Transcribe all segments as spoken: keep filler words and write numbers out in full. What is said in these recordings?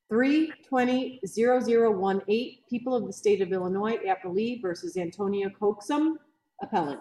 three twenty zero zero one eight, People of the State of Illinois, Appellee versus Antonio Coxum, Appellant.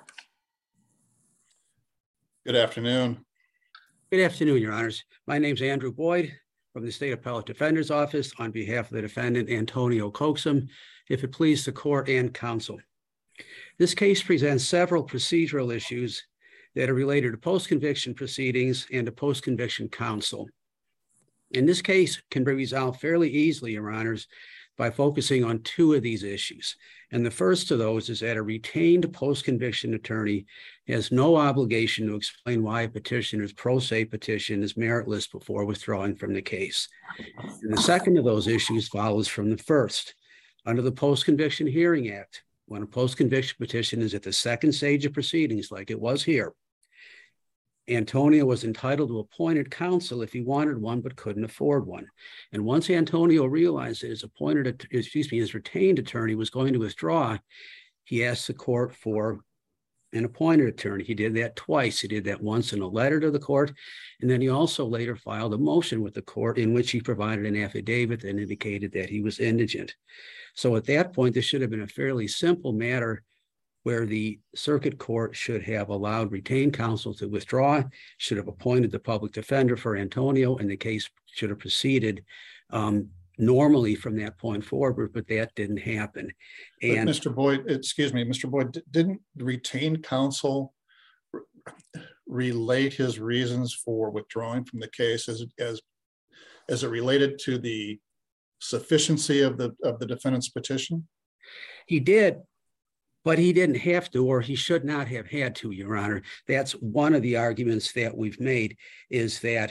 Good afternoon. Good afternoon, Your Honors. My name is Andrew Boyd from the State Appellate Defender's Office on behalf of the defendant, Antonio Coxum, if it please the court and counsel. This case presents several procedural issues that are related to post-conviction proceedings and to post-conviction counsel. And this case can be resolved fairly easily, Your Honors, by focusing on two of these issues. And the first of those is that a retained post-conviction attorney has no obligation to explain why a petitioner's pro se petition is meritless before withdrawing from the case. And the second of those issues follows from the first. Under the Post-Conviction Hearing Act, when a post-conviction petition is at the second stage of proceedings, like it was here, Antonio was entitled to appointed counsel if he wanted one but couldn't afford one. And once Antonio realized that his appointed, excuse me, his retained attorney was going to withdraw, he asked the court for an appointed attorney. He did that twice. He did that once in a letter to the court, and then he also later filed a motion with the court in which he provided an affidavit that indicated that he was indigent. So at that point, this should have been a fairly simple matter where the circuit court should have allowed retained counsel to withdraw, should have appointed the public defender for Antonio, and the case should have proceeded um, normally from that point forward, but that didn't happen. And but Mister Boyd, excuse me, Mister Boyd, didn't retained counsel re relate his reasons for withdrawing from the case as, as, as it related to the sufficiency of the, of the defendant's petition? He did. But he didn't have to, or he should not have had to, Your Honor. That's one of the arguments that we've made, is that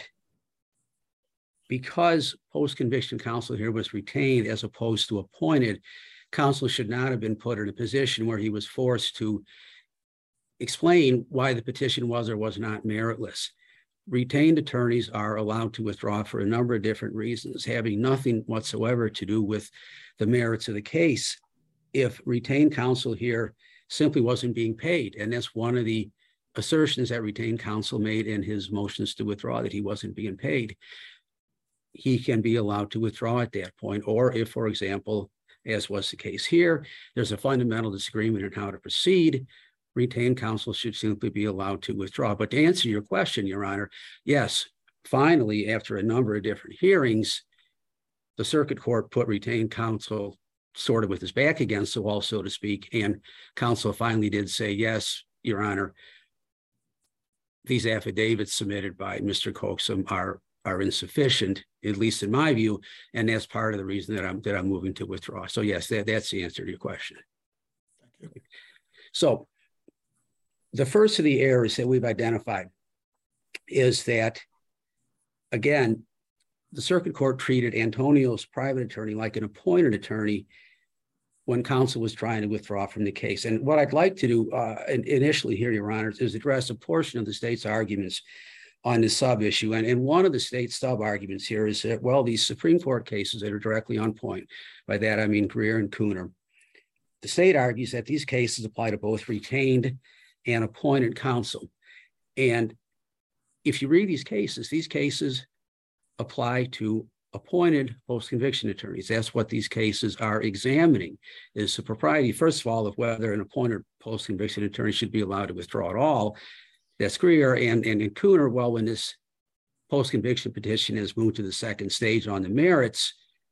because post-conviction counsel here was retained as opposed to appointed, counsel should not have been put in a position where he was forced to explain why the petition was or was not meritless. Retained attorneys are allowed to withdraw for a number of different reasons, having nothing whatsoever to do with the merits of the case. If retained counsel here simply wasn't being paid, and that's one of the assertions that retained counsel made in his motions to withdraw, that he wasn't being paid, he can be allowed to withdraw at that point. Or if, for example, as was the case here, there's a fundamental disagreement on how to proceed, retained counsel should simply be allowed to withdraw. But to answer your question, Your Honor, yes, finally, after a number of different hearings, the circuit court put retained counsel sort of with his back against the wall, so to speak, and counsel finally did say, yes, Your Honor, these affidavits submitted by Mister Coxum are are insufficient, at least in my view, and that's part of the reason that I'm that I'm moving to withdraw. So yes, that, that's the answer to your question. Thank you. So the first of the errors that we've identified is that, again, the circuit court treated Antonio's private attorney like an appointed attorney when counsel was trying to withdraw from the case. And what I'd like to do uh, initially here, Your Honors, is address a portion of the state's arguments on this sub-issue. And, and one of the state's sub-arguments here is that, well, these Supreme Court cases that are directly on point, by that I mean Greer and Cooner, the state argues that these cases apply to both retained and appointed counsel. And if you read these cases, these cases apply to appointed post-conviction attorneys. That's what these cases are examining, is the propriety, first of all, of whether an appointed post-conviction attorney should be allowed to withdraw at all. That's Greer. And, and in Cooner, well, when this post-conviction petition has moved to the second stage on the merits,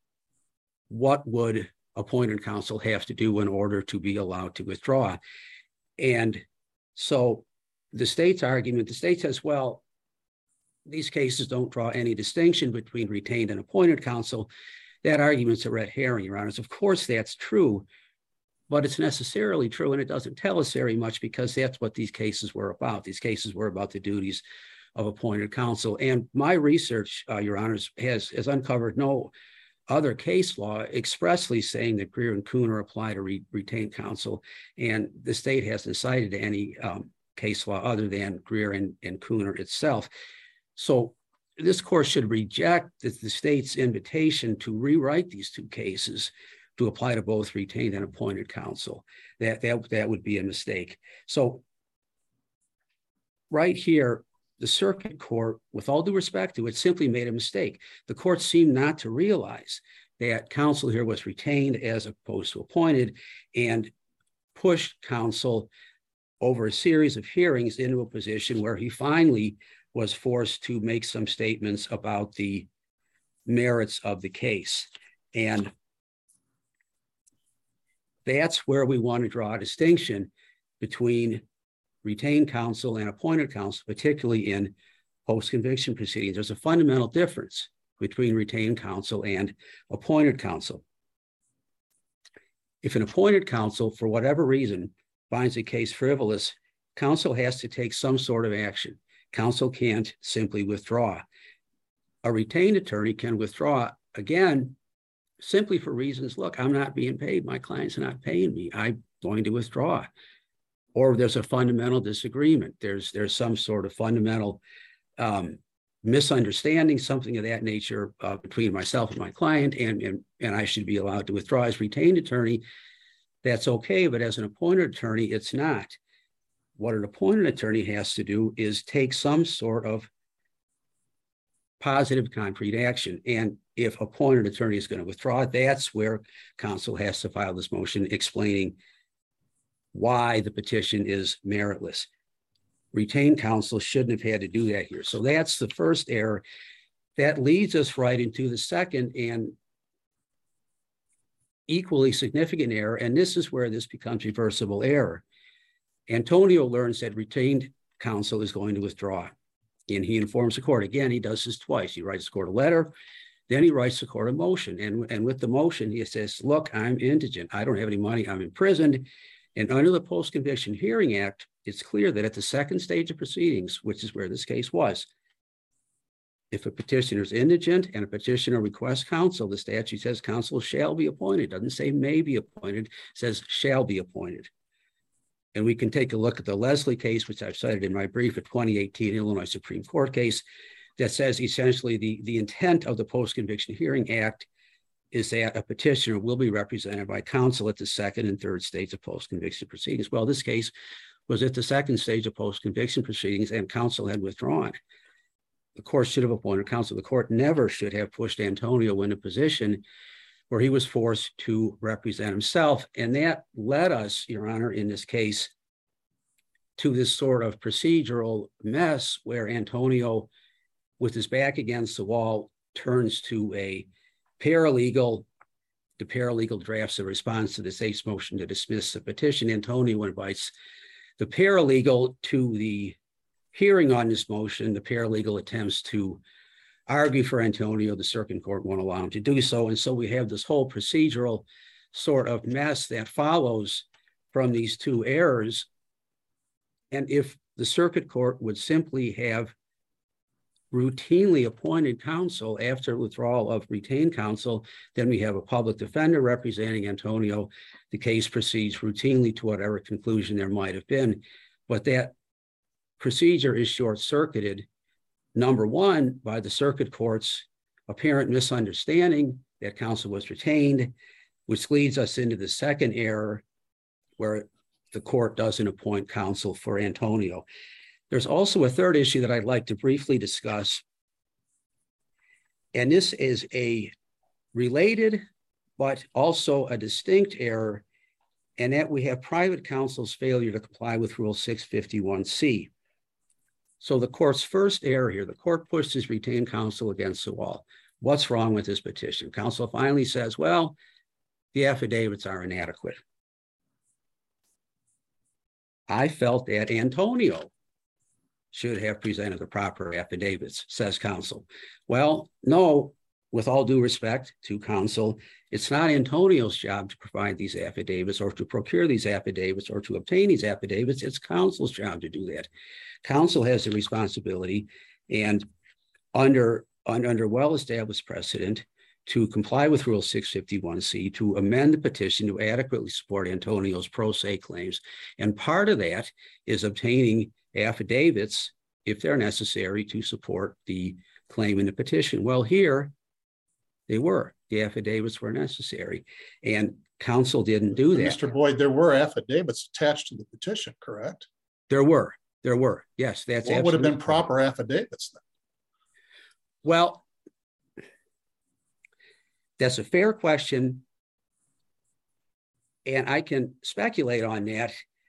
what would appointed counsel have to do in order to be allowed to withdraw? And so the state's argument, the state says, well, these cases don't draw any distinction between retained and appointed counsel. That argument's a red herring, Your Honors. Of course, that's true, but it's necessarily true, and it doesn't tell us very much because that's what these cases were about. These cases were about the duties of appointed counsel. And my research, uh, Your Honors, has, has uncovered no other case law expressly saying that Greer and Cooner apply to re retained counsel, and the state hasn't cited any um, case law other than Greer and, and Cooner itself. So this court should reject the, the state's invitation to rewrite these two cases to apply to both retained and appointed counsel. That, that, that would be a mistake. So right here, the circuit court, with all due respect to it, simply made a mistake. The court seemed not to realize that counsel here was retained as opposed to appointed, and pushed counsel over a series of hearings into a position where he finally was forced to make some statements about the merits of the case. And that's where we want to draw a distinction between retained counsel and appointed counsel, particularly in post-conviction proceedings. There's a fundamental difference between retained counsel and appointed counsel. If an appointed counsel, for whatever reason, finds a case frivolous, counsel has to take some sort of action. Counsel can't simply withdraw. A retained attorney can withdraw, again, simply for reasons, look, I'm not being paid. My client's not paying me. I'm going to withdraw. Or there's a fundamental disagreement. There's, there's some sort of fundamental um, misunderstanding, something of that nature uh, between myself and my client, and, and, and I should be allowed to withdraw. As retained attorney, that's okay, but as an appointed attorney, it's not. What an appointed attorney has to do is take some sort of positive, concrete action. And if appointed attorney is going to withdraw, that's where counsel has to file this motion explaining why the petition is meritless. Retained counsel shouldn't have had to do that here. So that's the first error. That leads us right into the second and equally significant error, and this is where this becomes reversible error. Antonio learns that retained counsel is going to withdraw, and he informs the court. Again, he does this twice. He writes the court a letter, then he writes the court a motion, and, and with the motion, he says, look, I'm indigent. I don't have any money. I'm imprisoned. And under the Post-Conviction Hearing Act, it's clear that at the second stage of proceedings, which is where this case was, if a petitioner is indigent and a petitioner requests counsel, the statute says counsel shall be appointed. It doesn't say may be appointed, it says shall be appointed. And we can take a look at the Leslie case, which I've cited in my brief, a twenty eighteen Illinois Supreme Court case that says essentially the, the intent of the Post-Conviction Hearing Act is that a petitioner will be represented by counsel at the second and third stage of post-conviction proceedings. Well, this case was at the second stage of post-conviction proceedings, and counsel had withdrawn. The court should have appointed counsel. The court never should have pushed Antonio in a position where he was forced to represent himself. And that led us, Your Honor, in this case, to this sort of procedural mess where Antonio, with his back against the wall, turns to a paralegal. The paralegal drafts a response to the state's motion to dismiss the petition. Antonio invites the paralegal to the hearing on this motion. The paralegal attempts to argue for Antonio. The circuit court won't allow him to do so. And so we have this whole procedural sort of mess that follows from these two errors. And if the circuit court would simply have routinely appointed counsel after withdrawal of retained counsel, then we have a public defender representing Antonio. The case proceeds routinely to whatever conclusion there might have been. But that procedure is short-circuited, number one, by the circuit court's apparent misunderstanding that counsel was retained, which leads us into the second error where the court doesn't appoint counsel for Antonio. There's also a third issue that I'd like to briefly discuss. And this is a related, but also a distinct error, and that we have private counsel's failure to comply with Rule six fifty-one C. So the court's first error here, the court pushed his retained counsel against the wall. What's wrong with this petition? Counsel finally says, well, the affidavits are inadequate. I felt that Antonio should have presented the proper affidavits, says counsel. Well, no, with all due respect to counsel, it's not Antonio's job to provide these affidavits or to procure these affidavits or to obtain these affidavits. It's counsel's job to do that. Counsel has the responsibility, and under, under, under well-established precedent, to comply with Rule six fifty-one C, to amend the petition to adequately support Antonio's pro se claims. And part of that is obtaining affidavits, if they're necessary, to support the claim in the petition. Well, here they were. The affidavits were necessary, and counsel didn't do that. Mister Boyd, there were affidavits attached to the petition, correct? There were. There were, yes, that's What would have been absolutely correct. proper affidavits then? Well, that's a fair question. And I can speculate on that.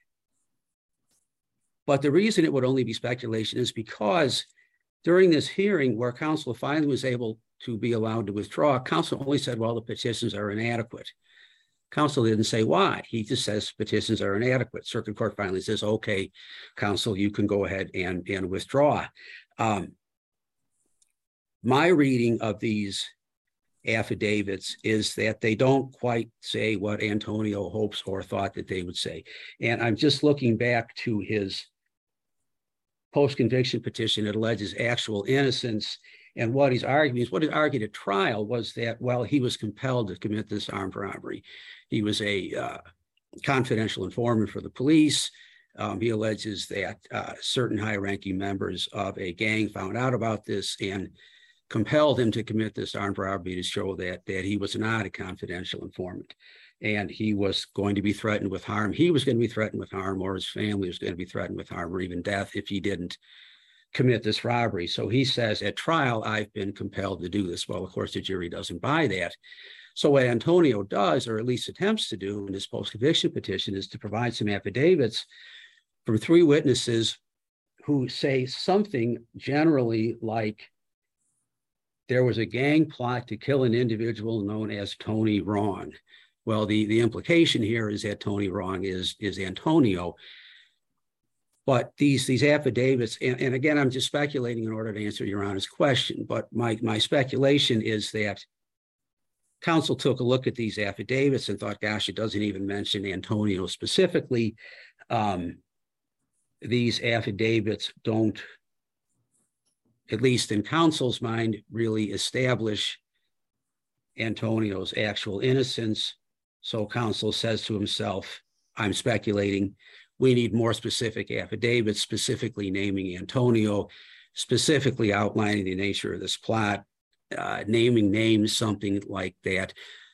But the reason it would only be speculation is because during this hearing where counsel finally was able to be allowed to withdraw, counsel only said, well, the petitions are inadequate. Counsel didn't say why. He just says petitions are inadequate. Circuit Court finally says, okay, counsel, you can go ahead and, and withdraw. Um, my reading of these affidavits is that they don't quite say what Antonio hopes or thought that they would say. And I'm just looking back to his post-conviction petition that alleges actual innocence. And what he's arguing is what he argued at trial was that, well, he was compelled to commit this armed robbery. He was a uh, confidential informant for the police. Um, he alleges that uh, certain high-ranking members of a gang found out about this and compelled him to commit this armed robbery to show that, that he was not a confidential informant. And he was going to be threatened with harm. He was going to be threatened with harm, or his family was going to be threatened with harm or even death if he didn't commit this robbery. So he says at trial, I've been compelled to do this. Well, of course, the jury doesn't buy that. So what Antonio does, or at least attempts to do in this post-conviction petition, is to provide some affidavits from three witnesses who say something generally like there was a gang plot to kill an individual known as Tony Wrong. Well, the, the implication here is that Tony Wrong is, is Antonio. But these, these affidavits, and, and again, I'm just speculating in order to answer Your Honor's question, but my, my speculation is that counsel took a look at these affidavits and thought, gosh, it doesn't even mention Antonio specifically. Um, these affidavits don't, at least in counsel's mind, really establish Antonio's actual innocence. So counsel says to himself, I'm speculating, we need more specific affidavits, specifically naming Antonio, specifically outlining the nature of this plot, uh, naming names, something like that.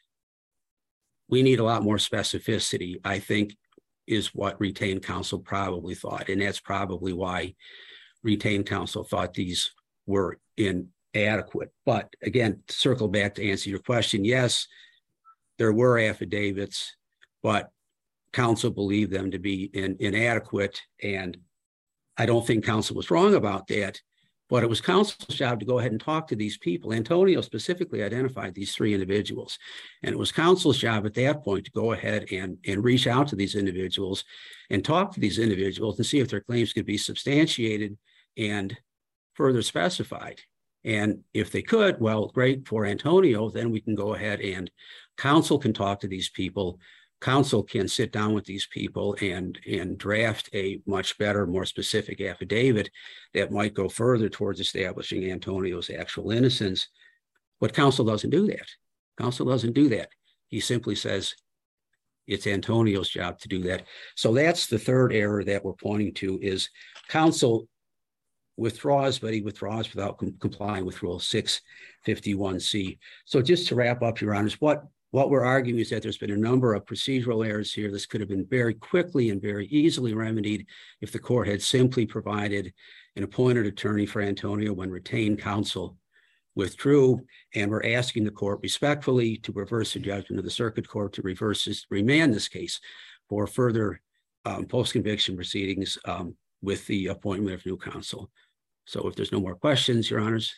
We need a lot more specificity, I think, is what retained counsel probably thought. And that's probably why retained counsel thought these were inadequate. But again, to circle back to answer your question, yes, there were affidavits, but counsel believed them to be in, inadequate. And I don't think counsel was wrong about that, but it was counsel's job to go ahead and talk to these people. Antonio specifically identified these three individuals, and it was counsel's job at that point to go ahead and, and reach out to these individuals and talk to these individuals and see if their claims could be substantiated and further specified. And if they could, well, great for Antonio, then we can go ahead and counsel can talk to these people. Counsel can sit down with these people and, and draft a much better, more specific affidavit that might go further towards establishing Antonio's actual innocence. But counsel doesn't do that. Counsel doesn't do that. He simply says it's Antonio's job to do that. So that's the third error that we're pointing to, is counsel withdraws, but he withdraws without com- complying with Rule six fifty-one C. So just to wrap up, Your Honors, what What we're arguing is that there's been a number of procedural errors here. This could have been very quickly and very easily remedied if the court had simply provided an appointed attorney for Antonio when retained counsel withdrew. And we're asking the court respectfully to reverse the judgment of the circuit court, to reverse this, remand this case for further um, post-conviction proceedings um, with the appointment of new counsel. So if there's no more questions, Your Honors.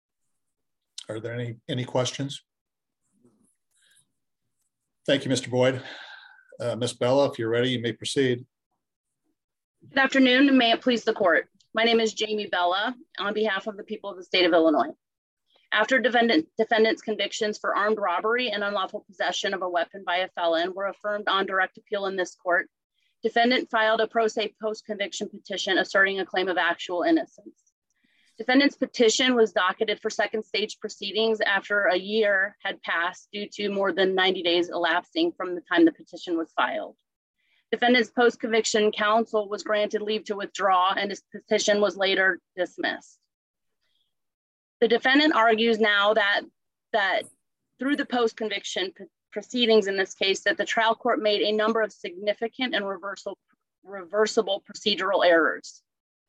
Are there any, any questions? Thank you, Mister Boyd. Uh, Miz Bella, if you're ready, you may proceed. Good afternoon, and may it please the court. My name is Jamie Bella on behalf of the people of the state of Illinois. After defendant, defendant's convictions for armed robbery and unlawful possession of a weapon by a felon were affirmed on direct appeal in this court, defendant filed a pro se post-conviction petition asserting a claim of actual innocence. Defendant's petition was docketed for second stage proceedings after a year had passed due to more than ninety days elapsing from the time the petition was filed. Defendant's post-conviction counsel was granted leave to withdraw, and his petition was later dismissed. The defendant argues now that, that through the post-conviction proceedings in this case, that the trial court made a number of significant and reversal, reversible procedural errors.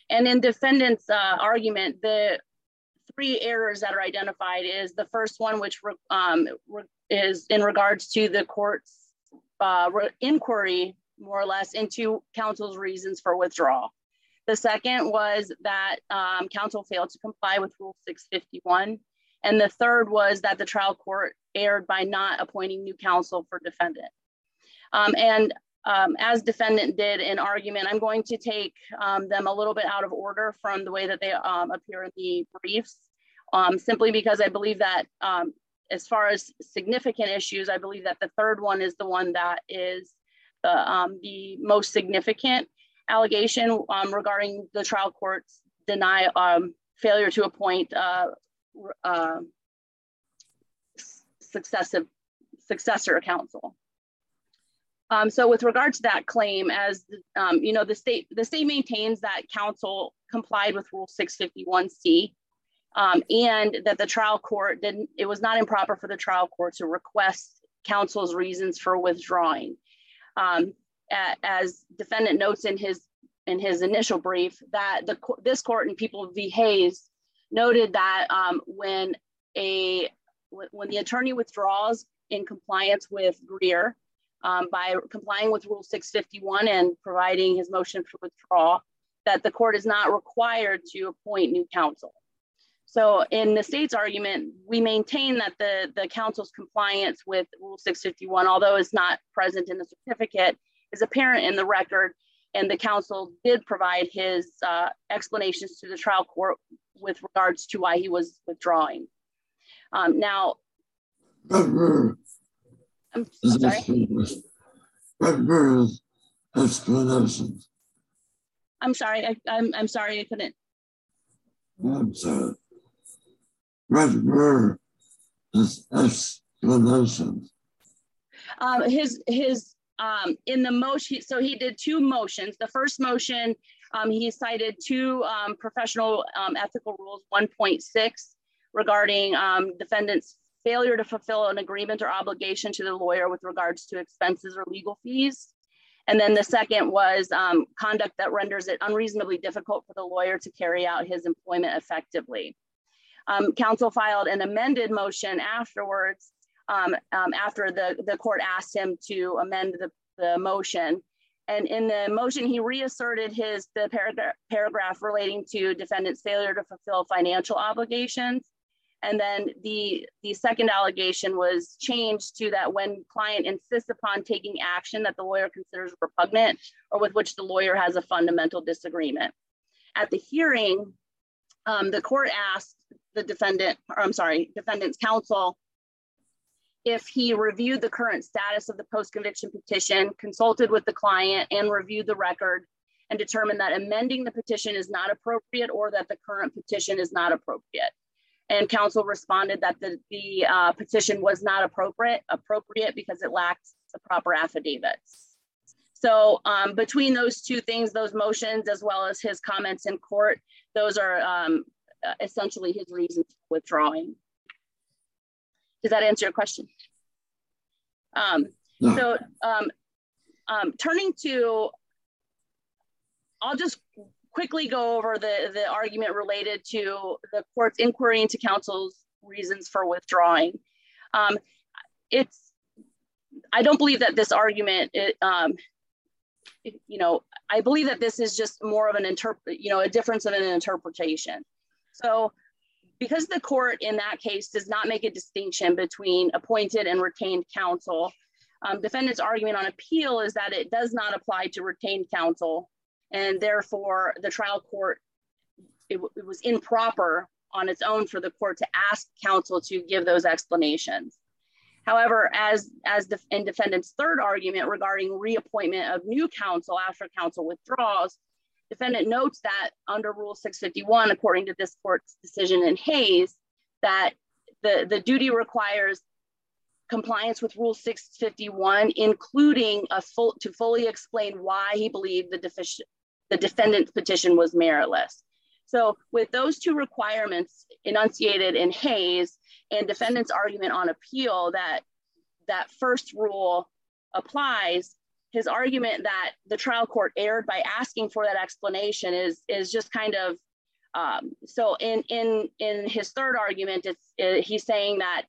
And in defendant's uh, argument, the three errors that are identified is the first one, which um, is in regards to the court's uh, inquiry, more or less, into counsel's reasons for withdrawal. The second was that um, counsel failed to comply with Rule six fifty-one. And the third was that the trial court erred by not appointing new counsel for defendant. Um, and um, as defendant did in argument, I'm going to take um, them a little bit out of order from the way that they um, appear in the briefs, um, simply because I believe that um, as far as significant issues, I believe that the third one is the one that is the, um, the most significant allegation um, regarding the trial court's deny um, failure to appoint uh, uh, successive successor counsel. Um, so with regard to that claim, as um, you know, the state the state maintains that counsel complied with Rule six fifty-one C, um, and that the trial court didn't. It was not improper for the trial court to request counsel's reasons for withdrawing. Um, as defendant notes in his in his initial brief, that the this court in People v. Hayes noted that um, when a when the attorney withdraws in compliance with Greer, um, by complying with Rule six fifty-one and providing his motion for withdrawal, that the court is not required to appoint new counsel. So in the state's argument, we maintain that the, the counsel's compliance with Rule six fifty-one, although it's not present in the certificate, is apparent in the record, and the counsel did provide his uh, explanations to the trial court with regards to why he was withdrawing. Um, now, I'm, I'm sorry. Explanations. I'm sorry. I, I'm I'm sorry. I couldn't. I'm sorry. What were his explanations? Um, his his um, in the motion. So he did two motions. The first motion, um, he cited two um, professional um, ethical rules, one point six, regarding um, defendant's failure to fulfill an agreement or obligation to the lawyer with regards to expenses or legal fees. And then the second was um, conduct that renders it unreasonably difficult for the lawyer to carry out his employment effectively. Um, counsel filed an amended motion afterwards, um, um, after the, the court asked him to amend the, the motion. And in the motion, he reasserted his the paragraph, paragraph relating to defendant's failure to fulfill financial obligations. And then the, the second allegation was changed to that when client insists upon taking action that the lawyer considers repugnant or with which the lawyer has a fundamental disagreement. At the hearing, um, the court asked the defendant, or I'm sorry, defendant's counsel, if he reviewed the current status of the post-conviction petition, consulted with the client, and reviewed the record, and determined that amending the petition is not appropriate or that the current petition is not appropriate. And counsel responded that the, the uh, petition was not appropriate, appropriate because it lacked the proper affidavits. So um, between those two things, those motions, as well as his comments in court, those are um, essentially his reasons for withdrawing. Does that answer your question? Um, no. So um, um, turning to, I'll just quickly go over the, the argument related to the court's inquiry into counsel's reasons for withdrawing. Um, it's, I don't believe that this argument, it, um, it, you know, I believe that this is just more of an interpret, you know, a difference in an interpretation. So because the court in that case does not make a distinction between appointed and retained counsel, um, defendant's argument on appeal is that it does not apply to retained counsel, and therefore the trial court, it, it was improper on its own for the court to ask counsel to give those explanations. However, as, as the, in defendant's third argument regarding reappointment of new counsel after counsel withdraws, defendant notes that under Rule six fifty-one, according to this court's decision in Hayes, that the, the duty requires compliance with Rule six fifty-one, including a full, to fully explain why he believed the, defici the defendant's petition was meritless. So with those two requirements enunciated in Hayes and defendant's argument on appeal that that first rule applies, his argument that the trial court erred by asking for that explanation is, is just kind of, um, so in, in, in his third argument, it's, it, he's saying that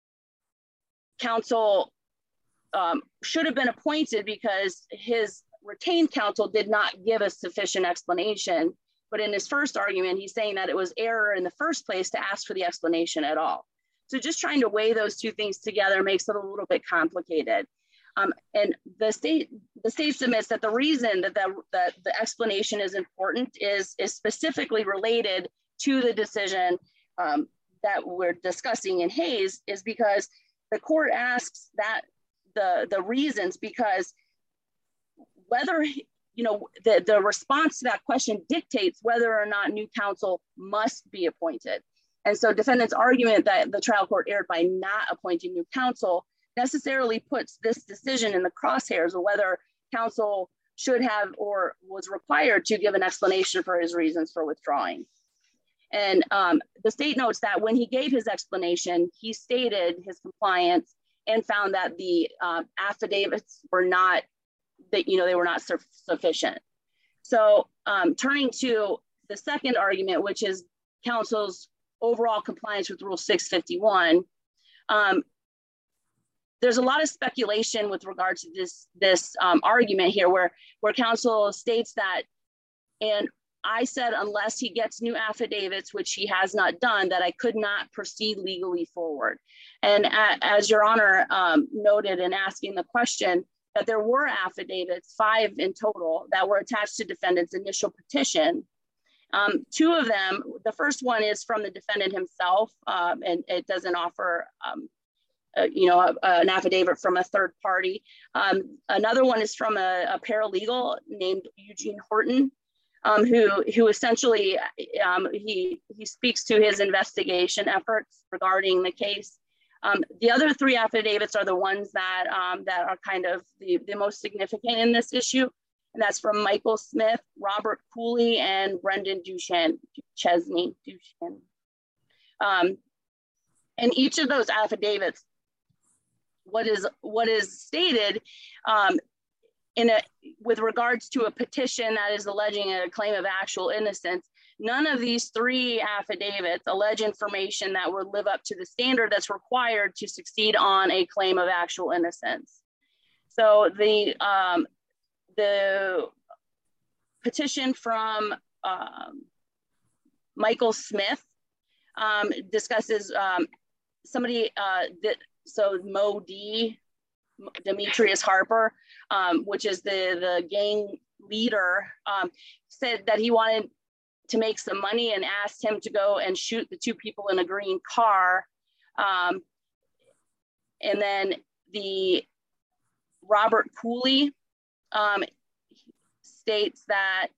counsel um, should have been appointed because his retained counsel did not give a sufficient explanation. But in his first argument, he's saying that it was error in the first place to ask for the explanation at all. So just trying to weigh those two things together makes it a little bit complicated. Um, and the state, the state submits that the reason that the, that the explanation is important is, is specifically related to the decision um, that we're discussing in Hayes, is because the court asks that the, the reasons, because whether, you know, the, the response to that question dictates whether or not new counsel must be appointed. And so defendant's argument that the trial court erred by not appointing new counsel necessarily puts this decision in the crosshairs of whether counsel should have or was required to give an explanation for his reasons for withdrawing. And um, the state notes that when he gave his explanation, he stated his compliance and found that the uh, affidavits were not, that, you know, they were not su sufficient. So um, turning to the second argument, which is counsel's overall compliance with Rule six fifty-one, um, there's a lot of speculation with regard to this, this um, argument here where, where counsel states that, and I said, unless he gets new affidavits, which he has not done, that I could not proceed legally forward. And a, as Your Honor um, noted in asking the question, that there were affidavits, five in total, that were attached to defendant's initial petition. Um, two of them, the first one is from the defendant himself, um, and it doesn't offer um, Uh, you know, a, a, an affidavit from a third party. Um, another one is from a, a paralegal named Eugene Horton, um, who who essentially um, he he speaks to his investigation efforts regarding the case. Um, the other three affidavits are the ones that um, that are kind of the, the most significant in this issue, and that's from Michael Smith, Robert Cooley, and Brendan Duchesne, Chesney, Duchesne. Um, and each of those affidavits, what is what is stated um, in a with regards to a petition that is alleging a claim of actual innocence, none of these three affidavits allege information that would live up to the standard that's required to succeed on a claim of actual innocence. So the um, the petition from um, Michael Smith um, discusses um, somebody uh, that. So Mo D, Demetrius Harper, um, which is the, the gang leader, um, said that he wanted to make some money and asked him to go and shoot the two people in a green car. Um, and then the Robert Cooley um, states that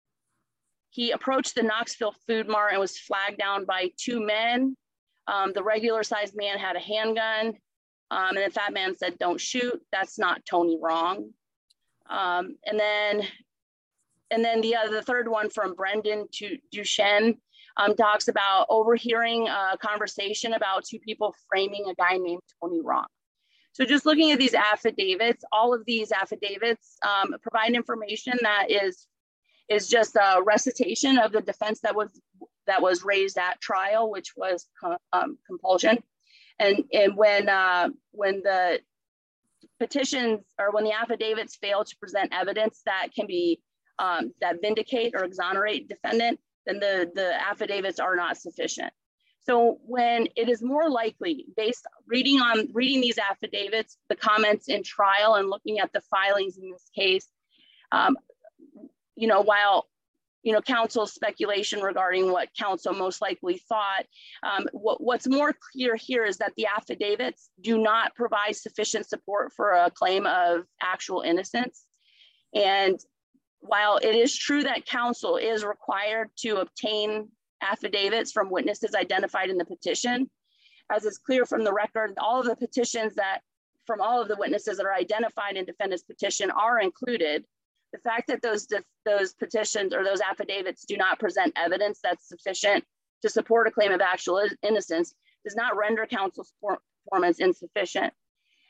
he approached the Knoxville Food Mart and was flagged down by two men. Um, the regular sized man had a handgun. Um, and the fat man said, "Don't shoot. That's not Tony wrong." Um, and then, and then the other, the third one from Brendan Duchesne um, talks about overhearing a conversation about two people framing a guy named Tony wrong. So just looking at these affidavits, all of these affidavits um, provide information that is is just a recitation of the defense that was that was raised at trial, which was um, compulsion. And, and when, uh, when the petitions or when the affidavits fail to present evidence that can be, um, that vindicate or exonerate defendant, then the, the affidavits are not sufficient. So when it is more likely, based reading on reading these affidavits, the comments in trial and looking at the filings in this case, um, you know, while you know, counsel's speculation regarding what counsel most likely thought. Um, what, what's more clear here is that the affidavits do not provide sufficient support for a claim of actual innocence. And while it is true that counsel is required to obtain affidavits from witnesses identified in the petition, as is clear from the record, all of the petitions that from all of the witnesses that are identified in defendant's petition are included. The fact that those, those petitions or those affidavits do not present evidence that's sufficient to support a claim of actual innocence does not render counsel's performance insufficient.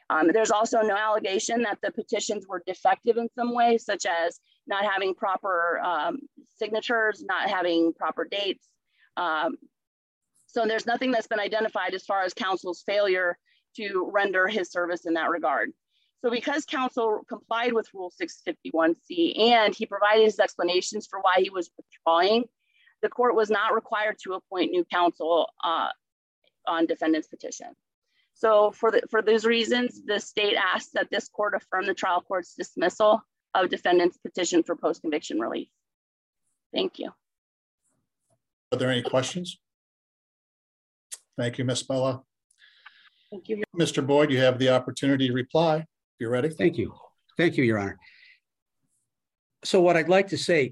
Um, there's also no allegation that the petitions were defective in some way, such as not having proper um, signatures, not having proper dates. Um, so there's nothing that's been identified as far as counsel's failure to render his service in that regard. So because counsel complied with Rule six fifty-one C and he provided his explanations for why he was withdrawing, the court was not required to appoint new counsel uh, on defendant's petition. So for, the, for those reasons, the state asks that this court affirm the trial court's dismissal of defendant's petition for post-conviction relief. Thank you. Are there any questions? Thank you, Miz Bella. Thank you. Mister Boyd, you have the opportunity to reply. If you're ready. Thank you. Thank you, Your Honor. So what I'd like to say,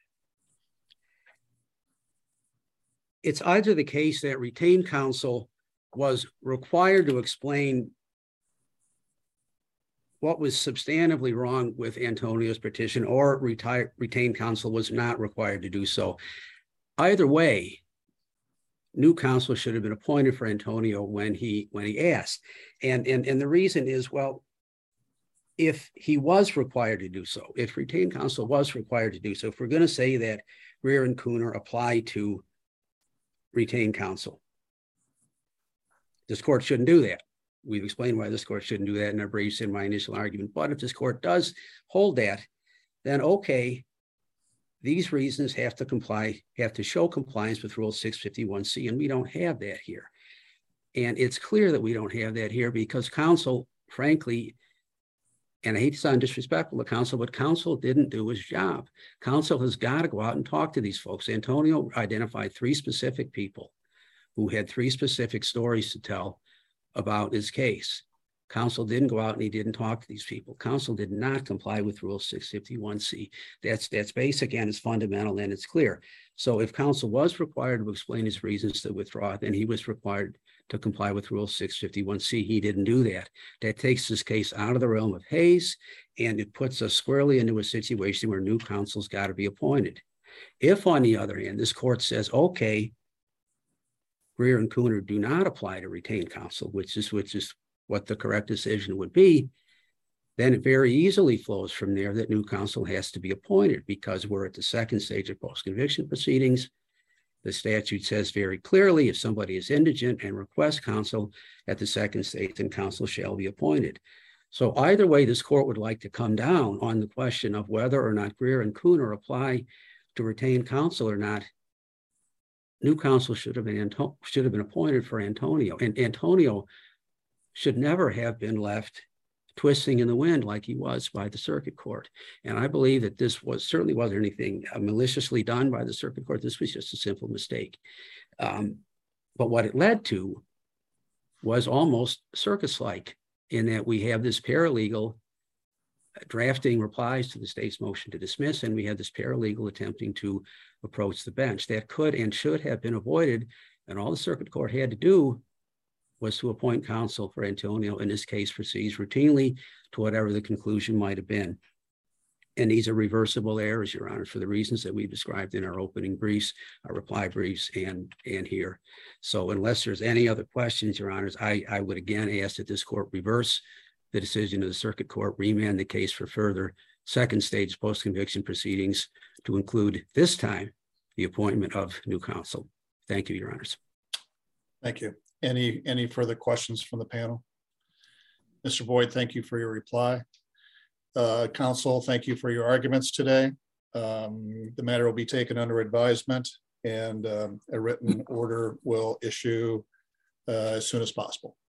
it's either the case that retained counsel was required to explain what was substantively wrong with Antonio's petition, or retired retained counsel was not required to do so. Either way, new counsel should have been appointed for Antonio when he when he asked. And, and, and the reason is, well, if he was required to do so, if retained counsel was required to do so, if we're going to say that Greer and Cooner apply to retained counsel, this court shouldn't do that. We've explained why this court shouldn't do that in our briefs in my initial argument. But if this court does hold that, then okay, these reasons have to comply, have to show compliance with Rule six fifty-one C, and we don't have that here. And it's clear that we don't have that here because counsel, frankly, and I hate to sound disrespectful to counsel, but counsel didn't do his job. Counsel has got to go out and talk to these folks. Antonio identified three specific people who had three specific stories to tell about his case. Counsel didn't go out and he didn't talk to these people. Counsel did not comply with Rule six fifty-one C. That's, that's basic and it's fundamental and it's clear. So if counsel was required to explain his reasons to withdraw, then he was required to comply with Rule six fifty-one C. He didn't do that. That takes this case out of the realm of Hayes, and it puts us squarely into a situation where new counsel's got to be appointed. If, on the other hand, this court says, okay, Greer and Cooner do not apply to retained counsel, which is, which is what the correct decision would be, then it very easily flows from there that new counsel has to be appointed because we're at the second stage of post-conviction proceedings. The statute says very clearly if somebody is indigent and requests counsel at the second stage, then counsel shall be appointed. So either way, this court would like to come down on the question of whether or not Greer and Cooner apply to retained counsel or not. New counsel should have been should have been appointed for Antonio, and Antonio should never have been left twisting in the wind like he was by the circuit court. And I believe that this was certainly wasn't anything maliciously done by the circuit court. This was just a simple mistake. Um, but what it led to was almost circus-like in that we have this paralegal drafting replies to the state's motion to dismiss, and we had this paralegal attempting to approach the bench. That could and should have been avoided, and all the circuit court had to do was to appoint counsel for Antonio. In this case, proceeds routinely to whatever the conclusion might have been. And these are reversible errors, Your Honor, for the reasons that we described in our opening briefs, our reply briefs, and, and here. So unless there's any other questions, Your Honors, I, I would again ask that this court reverse the decision of the circuit court, remand the case for further second stage post-conviction proceedings to include this time the appointment of new counsel. Thank you, Your Honors. Thank you. Any, any further questions from the panel? Mister Boyd, thank you for your reply. Uh, counsel, thank you for your arguments today. Um, the matter will be taken under advisement and um, a written order will issue uh, as soon as possible.